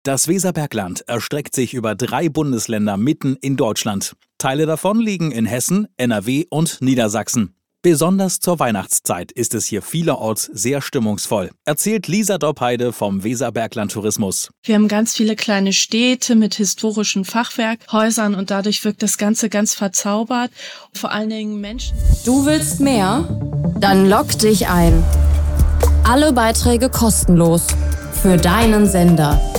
Das Weserbergland erstreckt sich über 3 Bundesländer mitten in Deutschland. Teile davon liegen in Hessen, NRW und Niedersachsen. Besonders zur Weihnachtszeit ist es hier vielerorts sehr stimmungsvoll, erzählt Lisa Doppheide vom Weserbergland Tourismus. Wir haben ganz viele kleine Städte mit historischen Fachwerkhäusern und dadurch wirkt das Ganze ganz verzaubert. Vor allen Dingen Menschen. Du willst mehr? Dann logg dich ein. Alle Beiträge kostenlos. Für deinen Sender.